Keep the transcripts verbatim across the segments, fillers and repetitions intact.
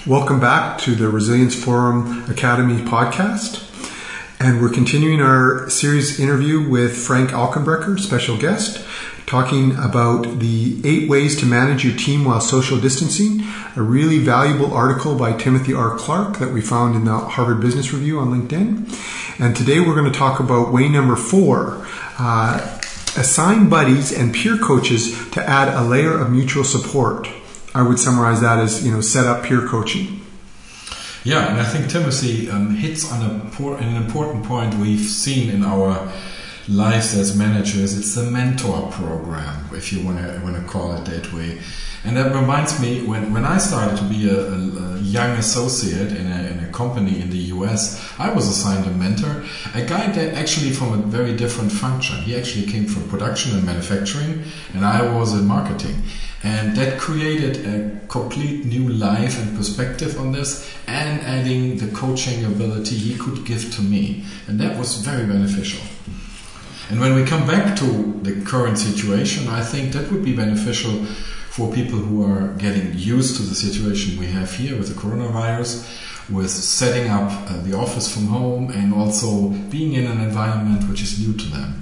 Welcome back to the Resilience Forum Academy podcast. And we're continuing our series interview with Frank Alkenbrecher, special guest, talking about the eight ways to manage your team while social distancing, a really valuable article by Timothy R. Clark that we found in the Harvard Business Review on LinkedIn. And today we're going to talk about way number four, uh, assign buddies and peer coaches to add a layer of mutual support. I would summarize that as, you know, set up peer coaching. Yeah, and I think Timothy um, hits on a, an important point we've seen in our lives as managers. It's the mentor program, if you want to want to call it that way. And that reminds me, when, when I started to be a, a, a young associate in a, in a company in the U S, I was assigned a mentor, a guy that actually from a very different function. He actually came from production and manufacturing, and I was in marketing. And that created a complete new life and perspective on this, and adding the coaching ability he could give to me. And that was very beneficial. And when we come back to the current situation, I think that would be beneficial for people who are getting used to the situation we have here with the coronavirus, with setting up uh, the office from home, and also being in an environment which is new to them.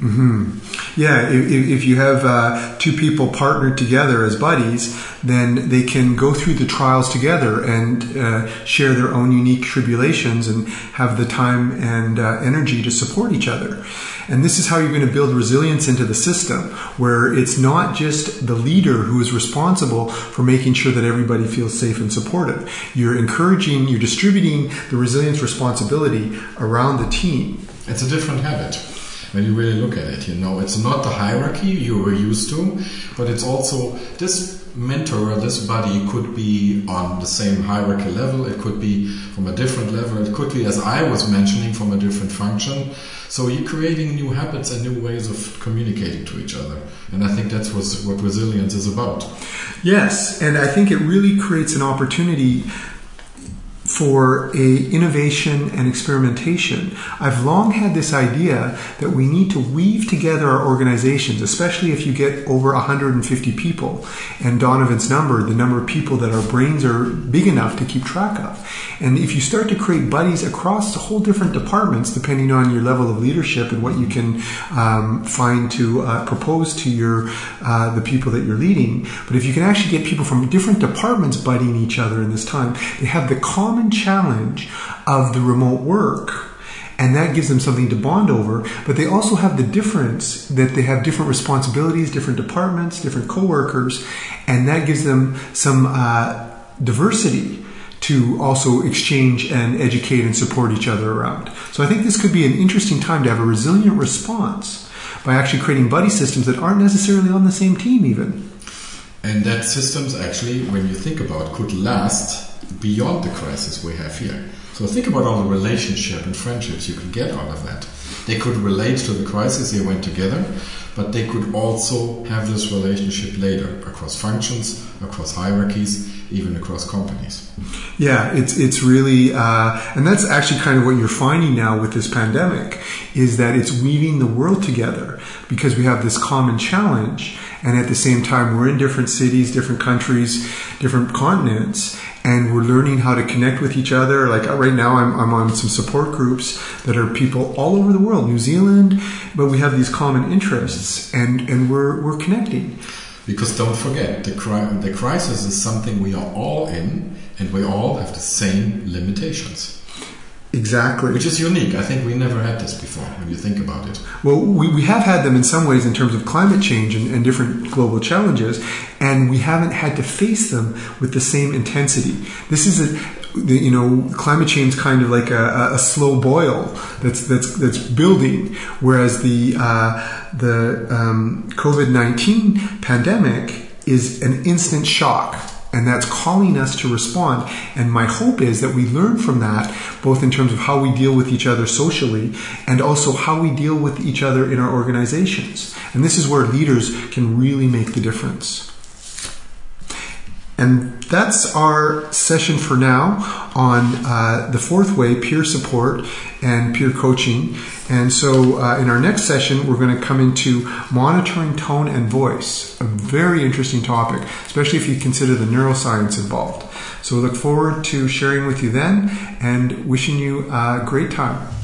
Mm-hmm. Yeah, if, if you have uh, two people partnered together as buddies, then they can go through the trials together and uh, share their own unique tribulations and have the time and uh, energy to support each other. And this is how you're going to build resilience into the system, where it's not just the leader who is responsible for making sure that everybody feels safe and supported. You're encouraging, you're distributing the resilience responsibility around the team. It's a different habit. When you really look at it, you know, it's not the hierarchy you were used to, but it's also this mentor, this buddy could be on the same hierarchy level, it could be from a different level, it could be, as I was mentioning, from a different function. So you're creating new habits and new ways of communicating to each other. And I think that's what resilience is about. Yes, and I think it really creates an opportunity for a innovation and experimentation. I've long had this idea that we need to weave together our organizations, especially if you get over one hundred fifty people. And Donovan's number, the number of people that our brains are big enough to keep track of. And if you start to create buddies across the whole different departments, depending on your level of leadership and what you can um, find to uh, propose to your uh, the people that you're leading, but if you can actually get people from different departments buddying each other in this time, they have the common challenge of the remote work, and that gives them something to bond over. But they also have the difference that they have different responsibilities, different departments, different coworkers, and that gives them some uh, diversity to also exchange and educate and support each other around. So I think this could be an interesting time to have a resilient response by actually creating buddy systems that aren't necessarily on the same team even. And that systems actually, when you think about, could last beyond the crisis we have here. So think about all the relationship and friendships you can get out of that. They could relate to the crisis, they went together, but they could also have this relationship later across functions, across hierarchies, even across companies. Yeah, it's it's really, uh, and that's actually kind of what you're finding now with this pandemic, is that it's weaving the world together because we have this common challenge, and at the same time we're in different cities, different countries, different continents, and we're learning how to connect with each other. Like right now I'm, I'm on some support groups that are people all over the world, New Zealand, but we have these common interests, and, and we're we're connecting. Because don't forget, the, cri- the crisis is something we are all in, and we all have the same limitations. Exactly. Which is unique. I think we never had this before, when you think about it. Well, we, we have had them in some ways in terms of climate change and, and different global challenges, and we haven't had to face them with the same intensity. This is a, the, you know, climate change is kind of like a, a slow boil that's that's that's building, whereas the uh, the um, COVID nineteen pandemic is an instant shock. And that's calling us to respond. And my hope is that we learn from that, both in terms of how we deal with each other socially and also how we deal with each other in our organizations. And this is where leaders can really make the difference. And that's our session for now on uh, the fourth way, peer support and peer coaching. And so uh, in our next session, we're going to come into monitoring tone and voice, a very interesting topic, especially if you consider the neuroscience involved. So we look forward to sharing with you then and wishing you a great time.